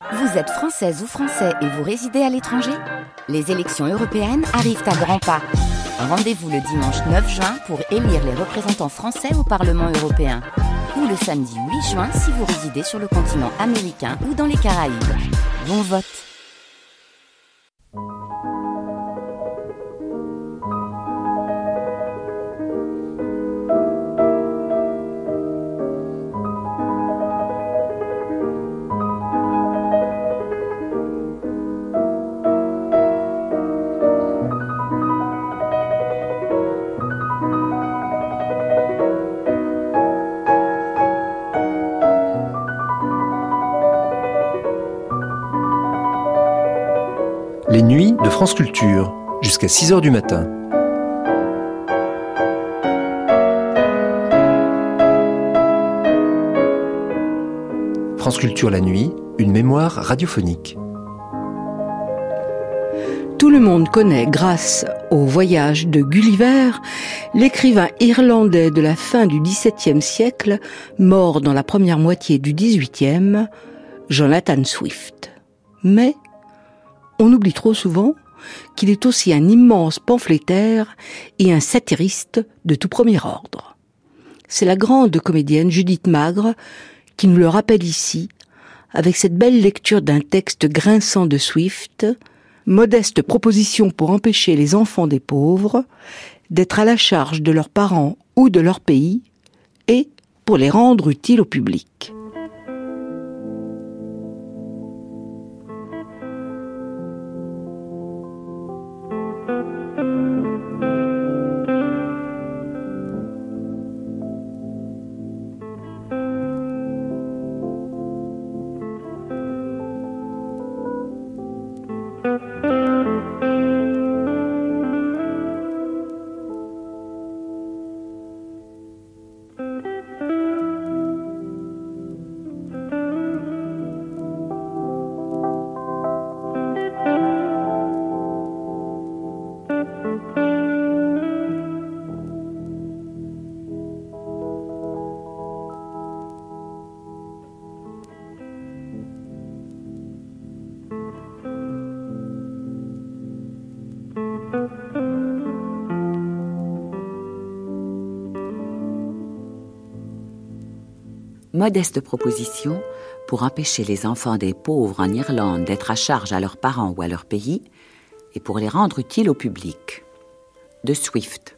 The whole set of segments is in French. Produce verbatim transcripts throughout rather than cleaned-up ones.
Vous êtes française ou français et vous résidez à l'étranger ? Les élections européennes arrivent à grands pas. Rendez-vous le dimanche neuf juin pour élire les représentants français au Parlement européen. Ou le samedi huit juin si vous résidez sur le continent américain ou dans les Caraïbes. Bon vote! Les nuits de France Culture, jusqu'à six heures du matin. France Culture la nuit, une mémoire radiophonique. Tout le monde connaît, grâce au voyage de Gulliver, l'écrivain irlandais de la fin du dix-septième siècle, mort dans la première moitié du dix-huitième, Jonathan Swift. Mais on oublie trop souvent qu'il est aussi un immense pamphlétaire et un satiriste de tout premier ordre. C'est la grande comédienne Judith Magre qui nous le rappelle ici, avec cette belle lecture d'un texte grinçant de Swift, modeste proposition pour empêcher les enfants des pauvres d'être à la charge de leurs parents ou de leur pays et pour les rendre utiles au public. Modeste proposition pour empêcher les enfants des pauvres en Irlande d'être à charge à leurs parents ou à leur pays et pour les rendre utiles au public. De Swift.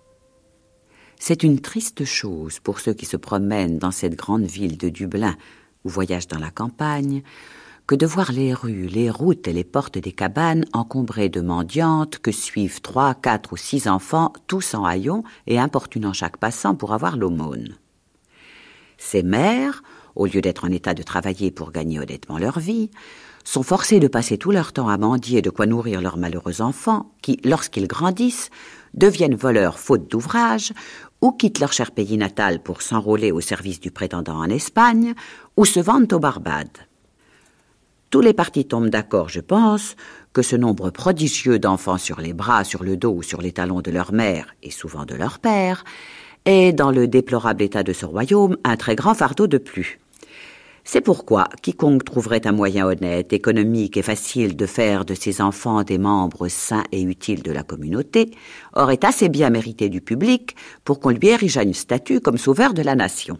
C'est une triste chose pour ceux qui se promènent dans cette grande ville de Dublin ou voyagent dans la campagne que de voir les rues, les routes et les portes des cabanes encombrées de mendiantes que suivent trois, quatre ou six enfants, tous en haillons et importunant chaque passant pour avoir l'aumône. Ces mères, au lieu d'être en état de travailler pour gagner honnêtement leur vie, sont forcées de passer tout leur temps à mendier de quoi nourrir leurs malheureux enfants qui, lorsqu'ils grandissent, deviennent voleurs faute d'ouvrage ou quittent leur cher pays natal pour s'enrôler au service du prétendant en Espagne ou se vendent aux Barbades. Tous les partis tombent d'accord, je pense, que ce nombre prodigieux d'enfants sur les bras, sur le dos ou sur les talons de leur mère et souvent de leur père est, dans le déplorable état de ce royaume, un très grand fardeau de plus. C'est pourquoi quiconque trouverait un moyen honnête, économique et facile de faire de ses enfants des membres sains et utiles de la communauté aurait assez bien mérité du public pour qu'on lui érige une statue comme sauveur de la nation.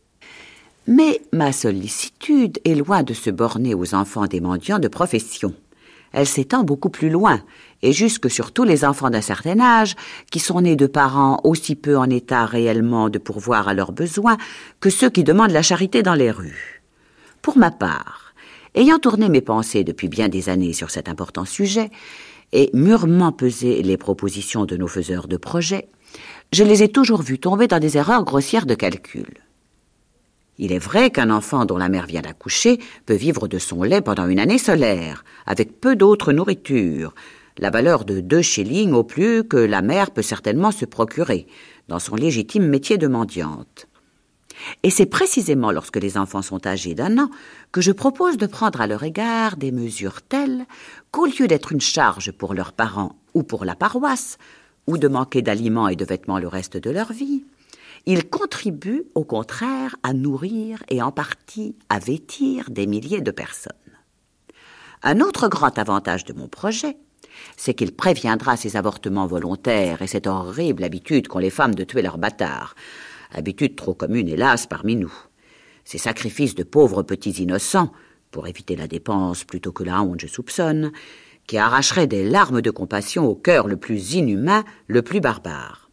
Mais ma sollicitude est loin de se borner aux enfants des mendiants de profession. Elle s'étend beaucoup plus loin, et jusque sur tous les enfants d'un certain âge, qui sont nés de parents aussi peu en état réellement de pourvoir à leurs besoins que ceux qui demandent la charité dans les rues. Pour ma part, ayant tourné mes pensées depuis bien des années sur cet important sujet, et mûrement pesé les propositions de nos faiseurs de projets, je les ai toujours vus tomber dans des erreurs grossières de calcul. Il est vrai qu'un enfant dont la mère vient d'accoucher peut vivre de son lait pendant une année solaire, avec peu d'autre nourriture, la valeur de deux shillings au plus que la mère peut certainement se procurer, dans son légitime métier de mendiante. Et c'est précisément lorsque les enfants sont âgés d'un an que je propose de prendre à leur égard des mesures telles qu'au lieu d'être une charge pour leurs parents ou pour la paroisse, ou de manquer d'aliments et de vêtements le reste de leur vie, ils contribuent au contraire à nourrir et en partie à vêtir des milliers de personnes. Un autre grand avantage de mon projet, c'est qu'il préviendra ces avortements volontaires et cette horrible habitude qu'ont les femmes de tuer leurs bâtards. Habitude trop commune, hélas, parmi nous. Ces sacrifices de pauvres petits innocents, pour éviter la dépense plutôt que la honte, je soupçonne, qui arracheraient des larmes de compassion au cœur le plus inhumain, le plus barbare.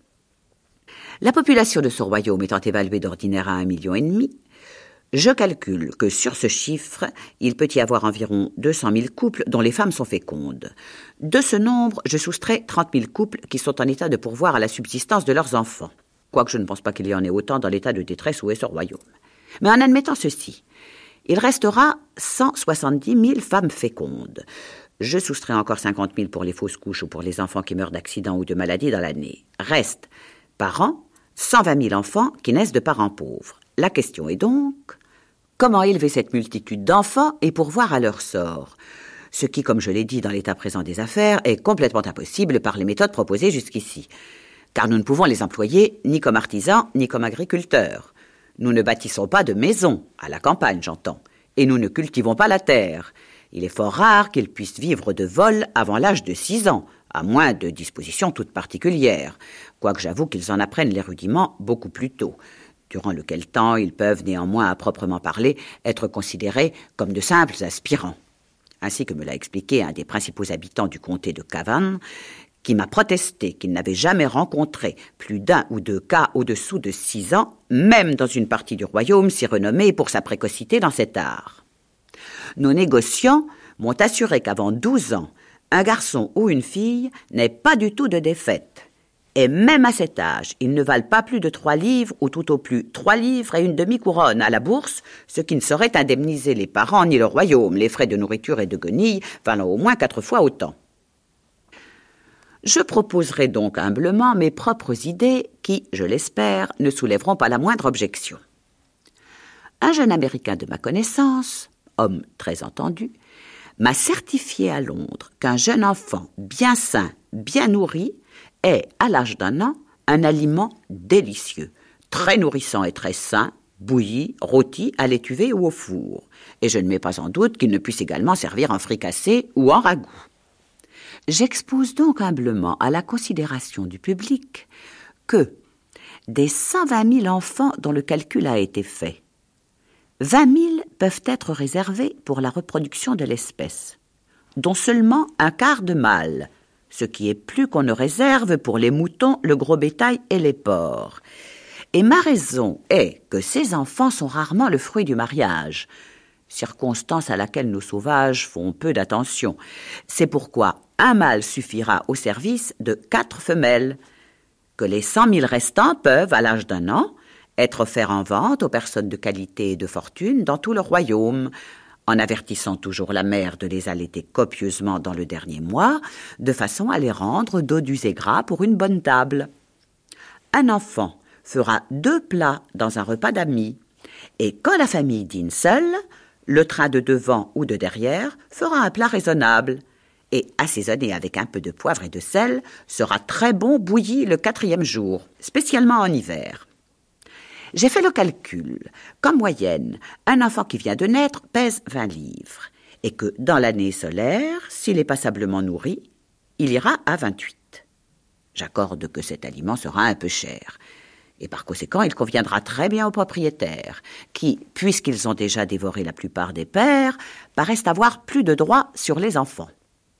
La population de ce royaume étant évaluée d'ordinaire à un million et demi, je calcule que sur ce chiffre, il peut y avoir environ deux cent mille couples dont les femmes sont fécondes. De ce nombre, je soustrais trente mille couples qui sont en état de pourvoir à la subsistance de leurs enfants. Quoique je ne pense pas qu'il y en ait autant dans l'état de détresse où est ce royaume. Mais en admettant ceci, il restera cent soixante-dix mille femmes fécondes. Je soustrais encore cinquante mille pour les fausses couches ou pour les enfants qui meurent d'accidents ou de maladies dans l'année. Reste, par an, cent vingt mille enfants qui naissent de parents pauvres. La question est donc, comment élever cette multitude d'enfants et pourvoir à leur sort ? Ce qui, comme je l'ai dit dans l'état présent des affaires, est complètement impossible par les méthodes proposées jusqu'ici. Car nous ne pouvons les employer ni comme artisans, ni comme agriculteurs. Nous ne bâtissons pas de maisons, à la campagne j'entends, et nous ne cultivons pas la terre. Il est fort rare qu'ils puissent vivre de vol avant l'âge de six ans, à moins de dispositions toutes particulières, quoique j'avoue qu'ils en apprennent les rudiments beaucoup plus tôt, durant lequel temps ils peuvent néanmoins, à proprement parler, être considérés comme de simples aspirants. Ainsi que me l'a expliqué un des principaux habitants du comté de Cavan, qui m'a protesté qu'il n'avait jamais rencontré plus d'un ou deux cas au-dessous de six ans, même dans une partie du royaume si renommée pour sa précocité dans cet art. Nos négociants m'ont assuré qu'avant douze ans, un garçon ou une fille n'est pas du tout de défaite. Et même à cet âge, ils ne valent pas plus de trois livres ou tout au plus trois livres et une demi-couronne à la bourse, ce qui ne saurait indemniser les parents ni le royaume. Les frais de nourriture et de guenilles valant au moins quatre fois autant. Je proposerai donc humblement mes propres idées qui, je l'espère, ne soulèveront pas la moindre objection. Un jeune Américain de ma connaissance, homme très entendu, m'a certifié à Londres qu'un jeune enfant bien sain, bien nourri, est, à l'âge d'un an, un aliment délicieux, très nourrissant et très sain, bouilli, rôti, à l'étuvée ou au four. Et je ne mets pas en doute qu'il ne puisse également servir en fricassé ou en ragoût. J'expose donc humblement à la considération du public que, des cent vingt mille enfants dont le calcul a été fait, vingt mille peuvent être réservés pour la reproduction de l'espèce, dont seulement un quart de mâles, ce qui est plus qu'on ne réserve pour les moutons, le gros bétail et les porcs. Et ma raison est que ces enfants sont rarement le fruit du mariage, circonstance à laquelle nos sauvages font peu d'attention. C'est pourquoi un mâle suffira au service de quatre femelles, que les cent mille restants peuvent, à l'âge d'un an, être offerts en vente aux personnes de qualité et de fortune dans tout le royaume, en avertissant toujours la mère de les allaiter copieusement dans le dernier mois, de façon à les rendre dodus et gras pour une bonne table. Un enfant fera deux plats dans un repas d'amis, et quand la famille dîne seule, le train de devant ou de derrière fera un plat raisonnable, et assaisonné avec un peu de poivre et de sel, sera très bon bouilli le quatrième jour, spécialement en hiver. J'ai fait le calcul qu'en moyenne, un enfant qui vient de naître pèse vingt livres, et que dans l'année solaire, s'il est passablement nourri, il ira à vingt-huit. J'accorde que cet aliment sera un peu cher, et par conséquent, il conviendra très bien aux propriétaires, qui, puisqu'ils ont déjà dévoré la plupart des pères, paraissent avoir plus de droits sur les enfants.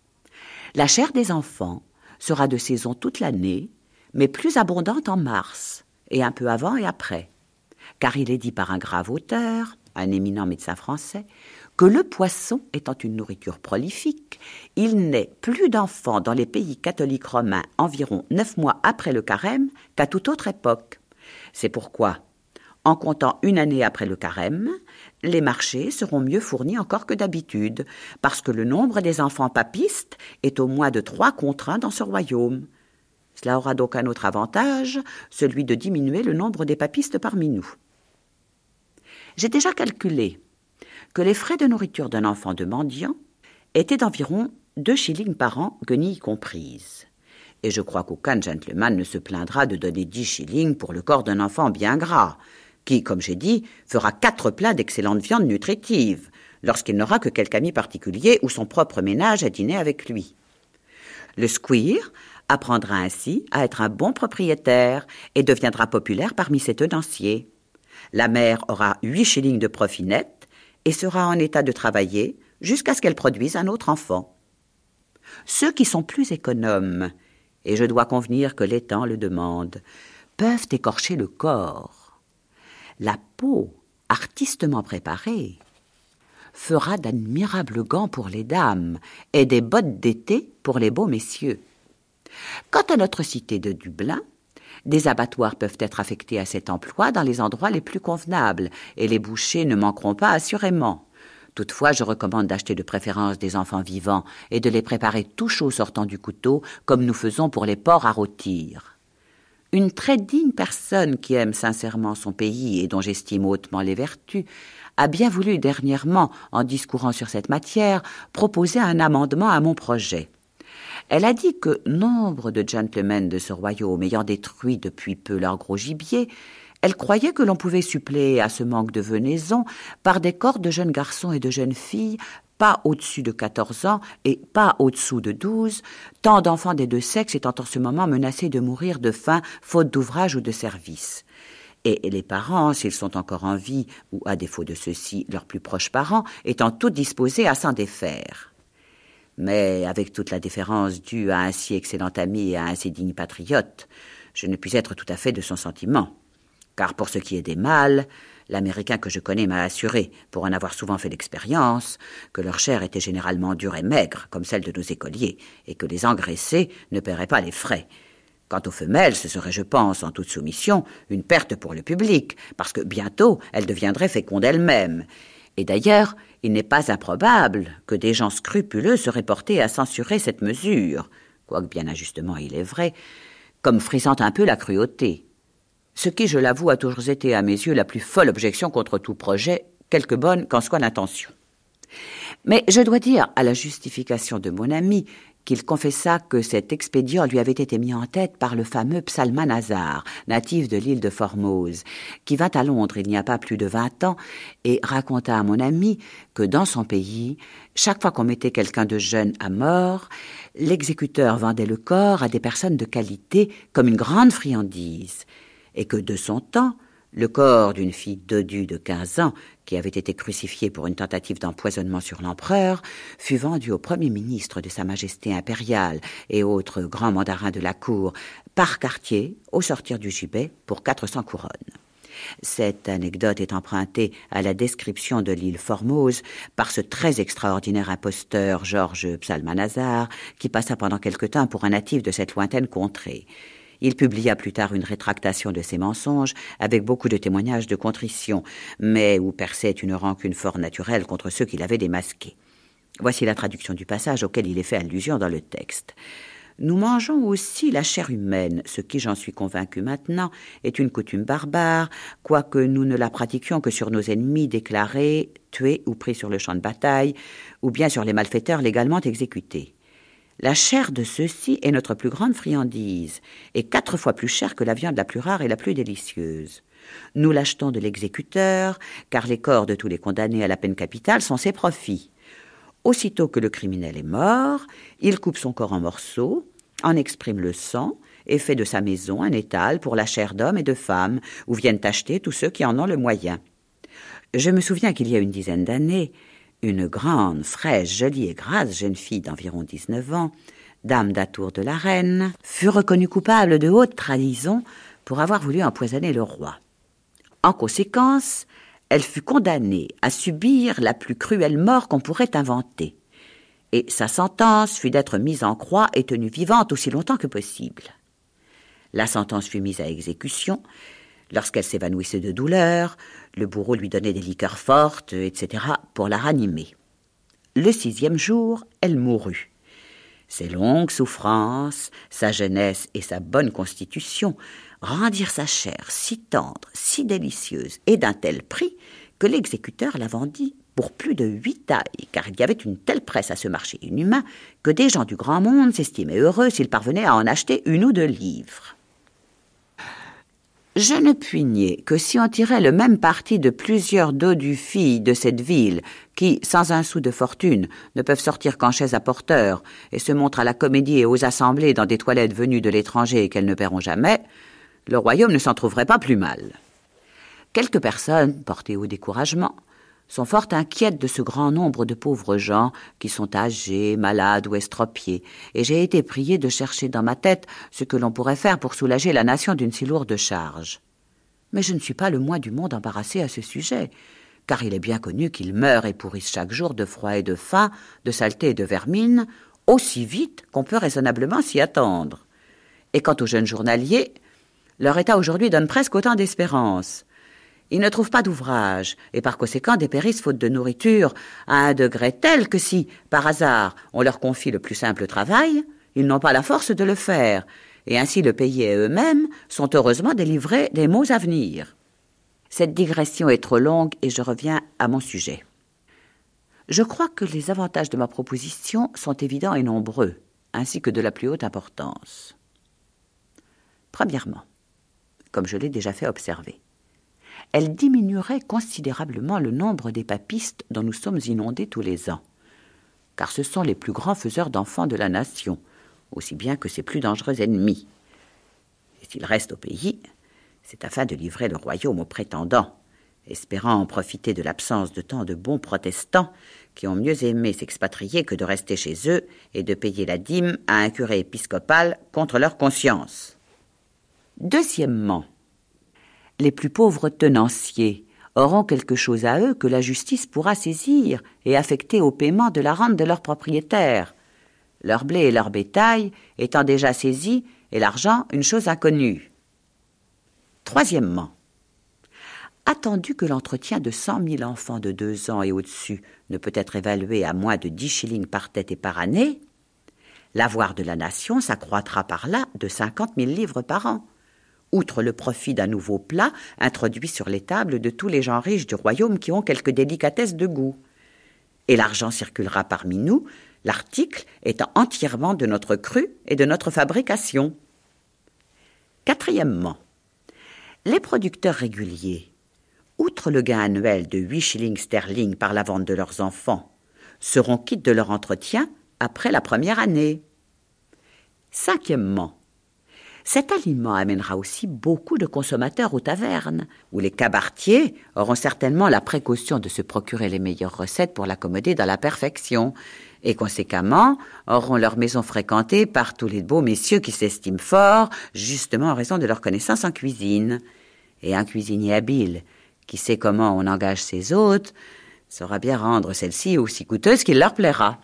La chair des enfants sera de saison toute l'année, mais plus abondante en mars, et un peu avant et après. Car il est dit par un grave auteur, un éminent médecin français, que le poisson étant une nourriture prolifique, il naît plus d'enfants dans les pays catholiques romains environ neuf mois après le carême qu'à toute autre époque. C'est pourquoi, en comptant une année après le carême, les marchés seront mieux fournis encore que d'habitude, parce que le nombre des enfants papistes est au moins de trois contre un dans ce royaume. Cela aura donc un autre avantage, celui de diminuer le nombre des papistes parmi nous. J'ai déjà calculé que les frais de nourriture d'un enfant de mendiant étaient d'environ deux shillings par an, guenilles comprises. Et je crois qu'aucun gentleman ne se plaindra de donner dix shillings pour le corps d'un enfant bien gras, qui, comme j'ai dit, fera quatre plats d'excellente viande nutritive, lorsqu'il n'aura que quelque ami particulier ou son propre ménage à dîner avec lui. Le squire apprendra ainsi à être un bon propriétaire et deviendra populaire parmi ses tenanciers. La mère aura huit shillings de profit net et sera en état de travailler jusqu'à ce qu'elle produise un autre enfant. Ceux qui sont plus économes, et je dois convenir que les temps le demandent, peuvent écorcher le corps. La peau, artistement préparée, fera d'admirables gants pour les dames et des bottes d'été pour les beaux messieurs. Quant à notre cité de Dublin, des abattoirs peuvent être affectés à cet emploi dans les endroits les plus convenables, et les bouchers ne manqueront pas assurément. Toutefois, je recommande d'acheter de préférence des enfants vivants et de les préparer tout chauds sortant du couteau, comme nous faisons pour les porcs à rôtir. Une très digne personne qui aime sincèrement son pays et dont j'estime hautement les vertus, a bien voulu dernièrement, en discourant sur cette matière, proposer un amendement à mon projet. Elle a dit que nombre de gentlemen de ce royaume ayant détruit depuis peu leur gros gibier, elle croyait que l'on pouvait suppléer à ce manque de venaison par des corps de jeunes garçons et de jeunes filles, pas au-dessus de quatorze ans et pas au-dessous de douze, tant d'enfants des deux sexes étant en ce moment menacés de mourir de faim, faute d'ouvrage ou de service. Et les parents, s'ils sont encore en vie, ou à défaut de ceux-ci, leurs plus proches parents, étant tous disposés à s'en défaire. Mais avec toute la déférence due à un si excellent ami et à un si digne patriote, je ne puis être tout à fait de son sentiment. Car pour ce qui est des mâles, l'Américain que je connais m'a assuré, pour en avoir souvent fait l'expérience, que leur chair était généralement dure et maigre, comme celle de nos écoliers, et que les engraissés ne paieraient pas les frais. Quant aux femelles, ce serait, je pense, en toute soumission, une perte pour le public, parce que bientôt, elles deviendraient fécondes elles-mêmes. Et d'ailleurs, il n'est pas improbable que des gens scrupuleux seraient portés à censurer cette mesure, quoique bien injustement il est vrai, comme frisant un peu la cruauté. Ce qui, je l'avoue, a toujours été à mes yeux la plus folle objection contre tout projet, quelque bonne qu'en soit l'intention. Mais je dois dire, à la justification de mon ami, qu'il confessa que cet expédient lui avait été mis en tête par le fameux Psalmanazar, natif de l'île de Formose, qui vint à Londres il n'y a pas plus de vingt ans et raconta à mon ami que dans son pays, chaque fois qu'on mettait quelqu'un de jeune à mort, l'exécuteur vendait le corps à des personnes de qualité comme une grande friandise, et que de son temps, le corps d'une fille dodue de quinze ans, qui avait été crucifiée pour une tentative d'empoisonnement sur l'empereur, fut vendu au premier ministre de Sa Majesté impériale et autres grands mandarins de la cour, par quartier, au sortir du gibet, pour quatre cents couronnes. Cette anecdote est empruntée à la description de l'île Formose par ce très extraordinaire imposteur Georges Psalmanazar, qui passa pendant quelque temps pour un natif de cette lointaine contrée. Il publia plus tard une rétractation de ses mensonges, avec beaucoup de témoignages de contrition, mais où perçait une rancune fort naturelle contre ceux qui l'avaient démasqué. Voici la traduction du passage auquel il est fait allusion dans le texte. Nous mangeons aussi la chair humaine, ce qui, j'en suis convaincu maintenant, est une coutume barbare, quoique nous ne la pratiquions que sur nos ennemis déclarés, tués ou pris sur le champ de bataille, ou bien sur les malfaiteurs légalement exécutés. La chair de ceux-ci est notre plus grande friandise, et quatre fois plus chère que la viande la plus rare et la plus délicieuse. Nous l'achetons de l'exécuteur, car les corps de tous les condamnés à la peine capitale sont ses profits. Aussitôt que le criminel est mort, il coupe son corps en morceaux, en exprime le sang, et fait de sa maison un étal pour la chair d'hommes et de femmes, où viennent acheter tous ceux qui en ont le moyen. Je me souviens qu'il y a une dizaine d'années, une grande, fraîche, jolie et grasse jeune fille d'environ dix-neuf ans, dame d'atour de la reine, fut reconnue coupable de haute trahison pour avoir voulu empoisonner le roi. En conséquence, elle fut condamnée à subir la plus cruelle mort qu'on pourrait inventer, et sa sentence fut d'être mise en croix et tenue vivante aussi longtemps que possible. La sentence fut mise à exécution. Lorsqu'elle s'évanouissait de douleur, le bourreau lui donnait des liqueurs fortes, et cetera, pour la ranimer. Le sixième jour, elle mourut. Ses longues souffrances, sa jeunesse et sa bonne constitution rendirent sa chair si tendre, si délicieuse et d'un tel prix que l'exécuteur la vendit pour plus de huit tailles, car il y avait une telle presse à ce marché inhumain que des gens du grand monde s'estimaient heureux s'ils parvenaient à en acheter une ou deux livres. Je ne puis nier que si on tirait le même parti de plusieurs dodues filles de cette ville qui, sans un sou de fortune, ne peuvent sortir qu'en chaise à porteur et se montrent à la comédie et aux assemblées dans des toilettes venues de l'étranger et qu'elles ne paieront jamais, le royaume ne s'en trouverait pas plus mal. Quelques personnes, portées au découragement, sont fort inquiètes de ce grand nombre de pauvres gens qui sont âgés, malades ou estropiés, et j'ai été priée de chercher dans ma tête ce que l'on pourrait faire pour soulager la nation d'une si lourde charge. Mais je ne suis pas le moins du monde embarrassée à ce sujet, car il est bien connu qu'ils meurent et pourrissent chaque jour de froid et de faim, de saleté et de vermine, aussi vite qu'on peut raisonnablement s'y attendre. Et quant aux jeunes journaliers, leur état aujourd'hui donne presque autant d'espérance. Ils ne trouvent pas d'ouvrage, et par conséquent dépérissent faute de nourriture, à un degré tel que si, par hasard, on leur confie le plus simple travail, ils n'ont pas la force de le faire, et ainsi le pays et eux-mêmes sont heureusement délivrés des maux à venir. Cette digression est trop longue et je reviens à mon sujet. Je crois que les avantages de ma proposition sont évidents et nombreux, ainsi que de la plus haute importance. Premièrement, comme je l'ai déjà fait observer, elle diminuerait considérablement le nombre des papistes dont nous sommes inondés tous les ans, car ce sont les plus grands faiseurs d'enfants de la nation, aussi bien que ses plus dangereux ennemis. Et s'ils restent au pays, c'est afin de livrer le royaume aux prétendants, espérant en profiter de l'absence de tant de bons protestants qui ont mieux aimé s'expatrier que de rester chez eux et de payer la dîme à un curé épiscopal contre leur conscience. Deuxièmement, les plus pauvres tenanciers auront quelque chose à eux que la justice pourra saisir et affecter au paiement de la rente de leurs propriétaires, leur blé et leur bétail étant déjà saisis et l'argent une chose inconnue. Troisièmement, attendu que l'entretien de cent mille enfants de deux ans et au-dessus ne peut être évalué à moins de dix shillings par tête et par année, l'avoir de la nation s'accroîtra par là de cinquante mille livres par an, outre le profit d'un nouveau plat introduit sur les tables de tous les gens riches du royaume qui ont quelque délicatesse de goût. Et l'argent circulera parmi nous, l'article étant entièrement de notre cru et de notre fabrication. Quatrièmement, les producteurs réguliers, outre le gain annuel de huit shillings sterling par la vente de leurs enfants, seront quittes de leur entretien après la première année. Cinquièmement, cet aliment amènera aussi beaucoup de consommateurs aux tavernes, où les cabaretiers auront certainement la précaution de se procurer les meilleures recettes pour l'accommoder dans la perfection, et conséquemment auront leur maison fréquentée par tous les beaux messieurs qui s'estiment forts, justement en raison de leur connaissance en cuisine. Et un cuisinier habile, qui sait comment on engage ses hôtes, saura bien rendre celle-ci aussi coûteuse qu'il leur plaira.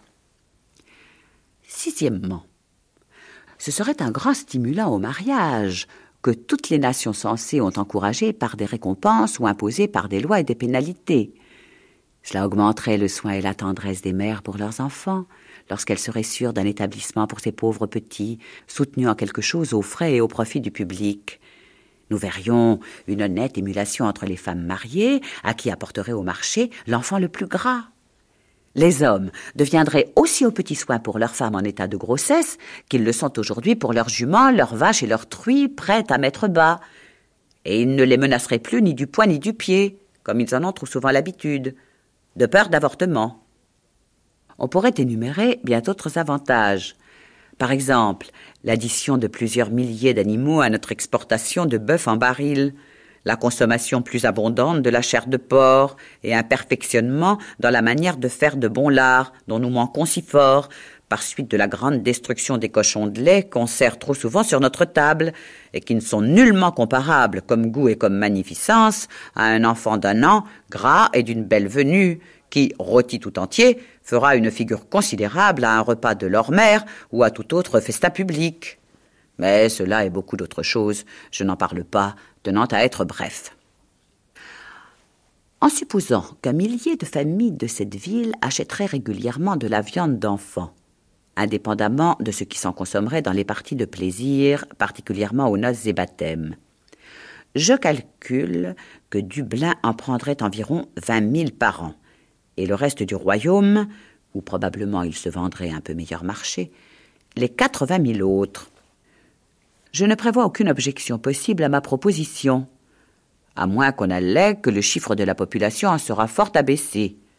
Sixièmement, ce serait un grand stimulant au mariage que toutes les nations sensées ont encouragé par des récompenses ou imposé par des lois et des pénalités. Cela augmenterait le soin et la tendresse des mères pour leurs enfants, lorsqu'elles seraient sûres d'un établissement pour ces pauvres petits, soutenus en quelque chose aux frais et au profit du public. Nous verrions une honnête émulation entre les femmes mariées, à qui apporterait au marché l'enfant le plus gras. Les hommes deviendraient aussi aux petits soins pour leurs femmes en état de grossesse qu'ils le sont aujourd'hui pour leurs juments, leurs vaches et leurs truies prêtes à mettre bas. Et ils ne les menaceraient plus ni du poing ni du pied, comme ils en ont trop souvent l'habitude, de peur d'avortement. On pourrait énumérer bien d'autres avantages. Par exemple, l'addition de plusieurs milliers d'animaux à notre exportation de bœuf en baril, la consommation plus abondante de la chair de porc et un perfectionnement dans la manière de faire de bons lards dont nous manquons si fort, par suite de la grande destruction des cochons de lait qu'on sert trop souvent sur notre table et qui ne sont nullement comparables comme goût et comme magnificence à un enfant d'un an, gras et d'une belle venue, qui, rôti tout entier, fera une figure considérable à un repas de leur mère ou à tout autre festin public. Mais cela et beaucoup d'autres choses, je n'en parle pas, tenant à être bref. En supposant qu'un millier de familles de cette ville achèteraient régulièrement de la viande d'enfants, indépendamment de ce qui s'en consommerait dans les parties de plaisir, particulièrement aux noces et baptêmes, je calcule que Dublin en prendrait environ vingt mille par an, et le reste du royaume, où probablement il se vendrait un peu meilleur marché, les quatre-vingt mille autres. Je ne prévois aucune objection possible à ma proposition, à moins qu'on allègue que le chiffre de la population en sera fort abaissé,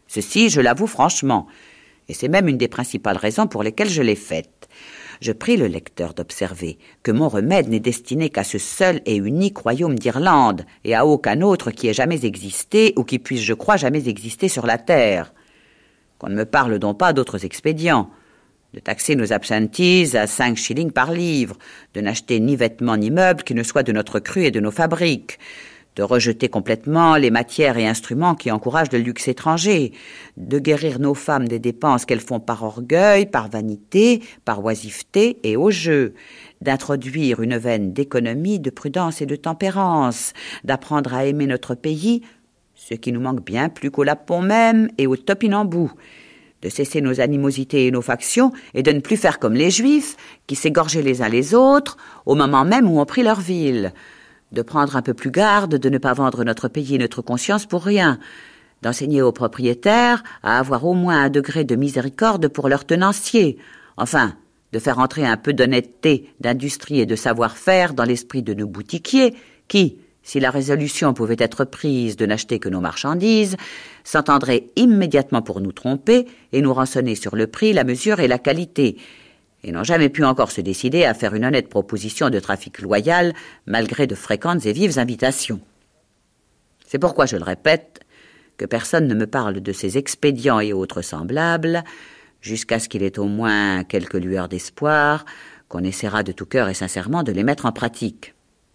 Ceci, je l'avoue franchement, et c'est même une des principales raisons pour lesquelles je l'ai faite. Je prie le lecteur d'observer que mon remède n'est destiné qu'à ce seul et unique royaume d'Irlande, et à aucun autre qui ait jamais existé, ou qui puisse, je crois, jamais exister sur la terre. Qu'on ne me parle donc pas d'autres expédients, de taxer nos absentees à cinq shillings par livre, de n'acheter ni vêtements ni meubles qui ne soient de notre cru et de nos fabriques, de rejeter complètement les matières et instruments qui encouragent le luxe étranger, de guérir nos femmes des dépenses qu'elles font par orgueil, par vanité, par oisiveté et au jeu, d'introduire une veine d'économie, de prudence et de tempérance, d'apprendre à aimer notre pays, ce qui nous manque bien plus qu'au Lapon même et au topinambou, de cesser nos animosités et nos factions et de ne plus faire comme les Juifs qui s'égorgeaient les uns les autres au moment même où on prit leur ville, de prendre un peu plus garde, de ne pas vendre notre pays et notre conscience pour rien, d'enseigner aux propriétaires à avoir au moins un degré de miséricorde pour leurs tenanciers, enfin, de faire entrer un peu d'honnêteté, d'industrie et de savoir-faire dans l'esprit de nos boutiquiers qui, si la résolution pouvait être prise de n'acheter que nos marchandises, s'entendraient immédiatement pour nous tromper et nous rançonner sur le prix, la mesure et la qualité, et n'ont jamais pu encore se décider à faire une honnête proposition de trafic loyal, malgré de fréquentes et vives invitations. C'est pourquoi, je le répète, que personne ne me parle de ces expédients et autres semblables, jusqu'à ce qu'il ait au moins quelques lueurs d'espoir, qu'on essaiera de tout cœur et sincèrement de les mettre en pratique.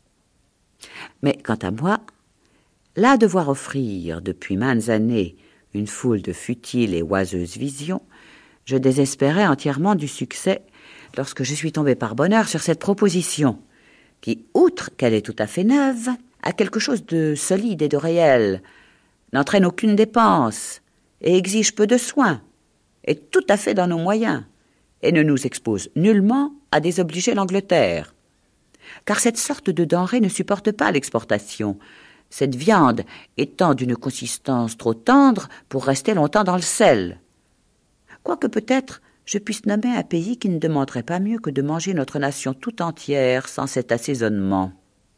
Mais quant à moi, là de voir offrir depuis maintes années une foule de futiles et oiseuses visions, je désespérais entièrement du succès lorsque je suis tombée par bonheur sur cette proposition, qui, outre qu'elle est tout à fait neuve, a quelque chose de solide et de réel, n'entraîne aucune dépense et exige peu de soins, est tout à fait dans nos moyens et ne nous expose nullement à désobliger l'Angleterre. Car cette sorte de denrée ne supporte pas l'exportation, cette viande étant d'une consistance trop tendre pour rester longtemps dans le sel. Quoique peut-être je puisse nommer un pays qui ne demanderait pas mieux que de manger notre nation tout entière sans cet assaisonnement.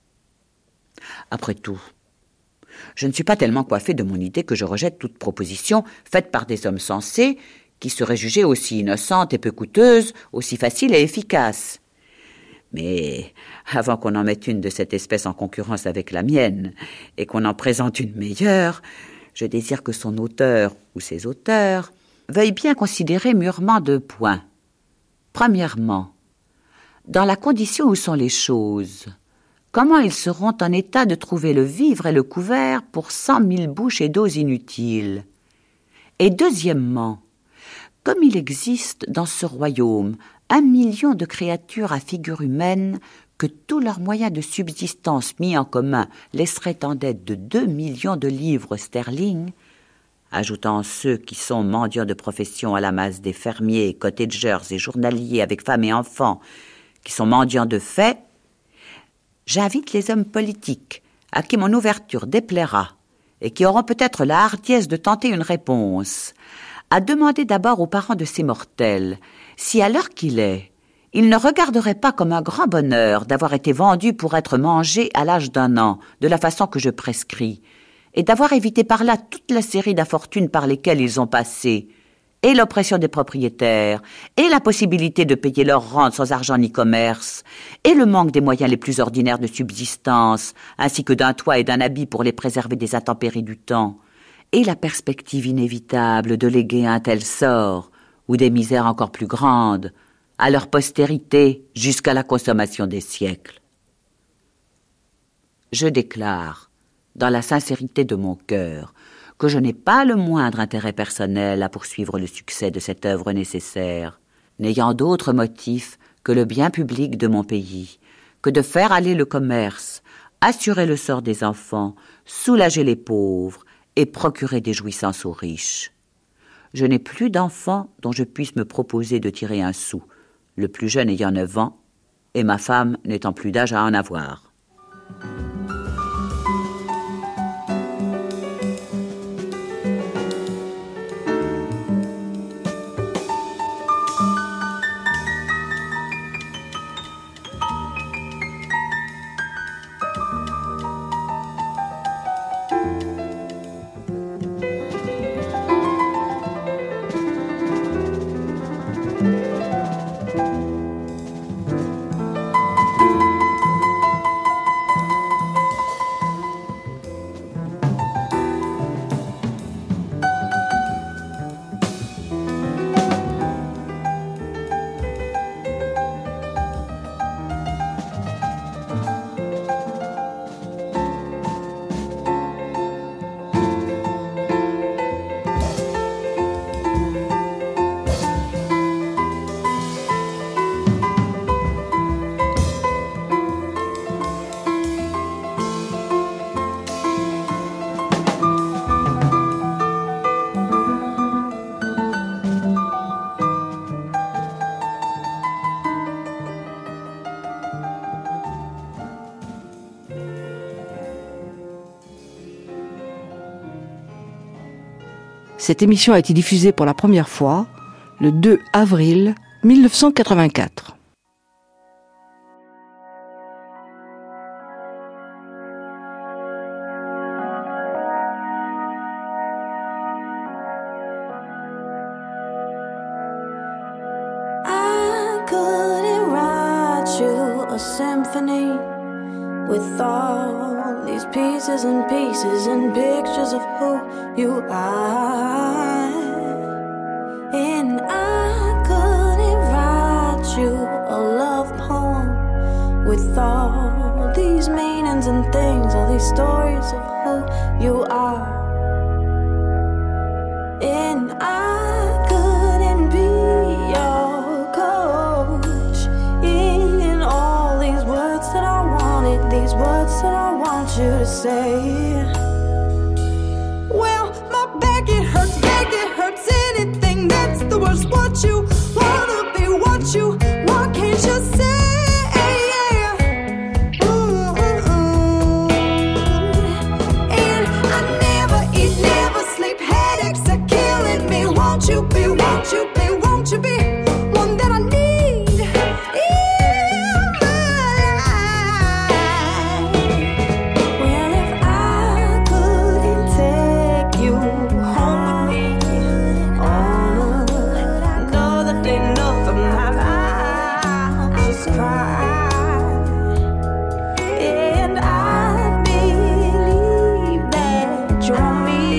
Après tout, je ne suis pas tellement coiffé de mon idée que je rejette toute proposition faite par des hommes sensés qui seraient jugées aussi innocentes et peu coûteuses, aussi faciles et efficaces. Mais avant qu'on en mette une de cette espèce en concurrence avec la mienne et qu'on en présente une meilleure, je désire que son auteur ou ses auteurs veuillent bien considérer mûrement deux points. Premièrement, dans la condition où sont les choses, comment ils seront en état de trouver le vivre et le couvert pour cent mille bouches et dos inutiles? Et deuxièmement, comme il existe dans ce royaume un million de créatures à figure humaine que tous leurs moyens de subsistance mis en commun laisseraient en dette de deux millions de livres sterling, ajoutant ceux qui sont mendiants de profession à la masse des fermiers, cottagers et journaliers avec femmes et enfants, qui sont mendiants de fait, j'invite les hommes politiques, à qui mon ouverture déplaira, et qui auront peut-être la hardiesse de tenter une réponse, à demander d'abord aux parents de ces mortels, si à l'heure qu'il est, ils ne regarderaient pas comme un grand bonheur d'avoir été vendus pour être mangés à l'âge d'un an, de la façon que je prescris, et d'avoir évité par là toute la série d'infortunes par lesquelles ils ont passé, et l'oppression des propriétaires, et l'impossibilité de payer leur rente sans argent ni commerce, et le manque des moyens les plus ordinaires de subsistance, ainsi que d'un toit et d'un habit pour les préserver des intempéries du temps, et la perspective inévitable de léguer un tel sort, ou des misères encore plus grandes, à leur postérité jusqu'à la consommation des siècles. Je déclare, dans la sincérité de mon cœur, que je n'ai pas le moindre intérêt personnel à poursuivre le succès de cette œuvre nécessaire, n'ayant d'autre motif que le bien public de mon pays, que de faire aller le commerce, assurer le sort des enfants, soulager les pauvres et procurer des jouissances aux riches. Je n'ai plus d'enfants dont je puisse me proposer de tirer un sou, le plus jeune ayant neuf ans, et ma femme n'étant plus d'âge à en avoir. Cette émission a été diffusée pour la première fois le deux avril mille neuf cent quatre-vingt-quatre. A symphony with all these pieces and pieces and pictures of who you are. And I couldn't write you a love poem with all these meanings and things, all these stories of who you are. And I couldn't be your coach in all these words that I wanted, these words that I want you to say. Well, my back it hurts, back it hurts, anything that's the worst. What you wanna be, what you want, can't you say? Won't you be, won't you be, won't you be one that I need in my life? Well, if I couldn't take you home with me, oh, another day, another night, I'll just cry. And I believe that you're me.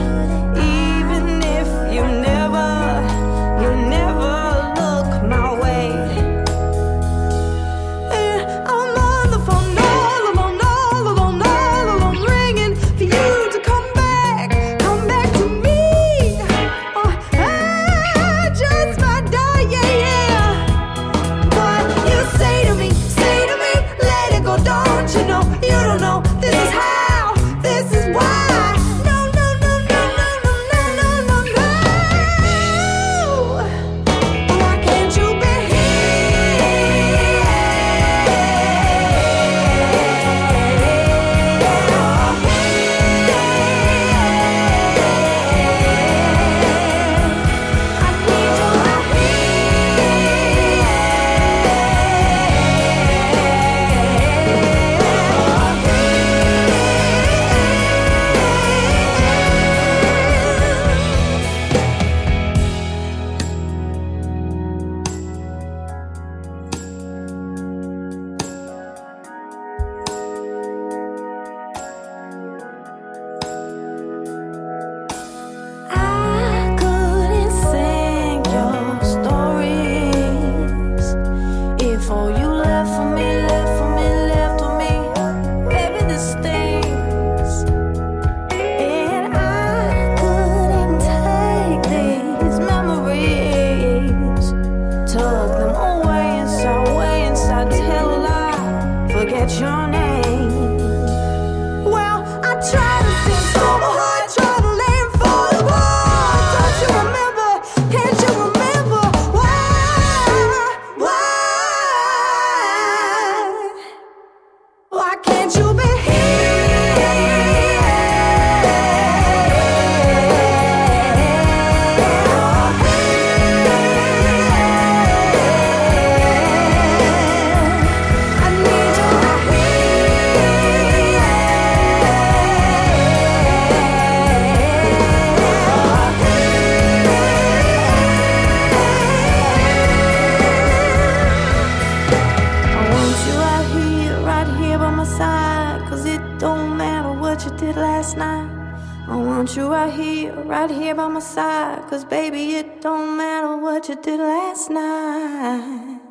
I want you right here, right here by my side. 'Cause baby, it don't matter what you did last night.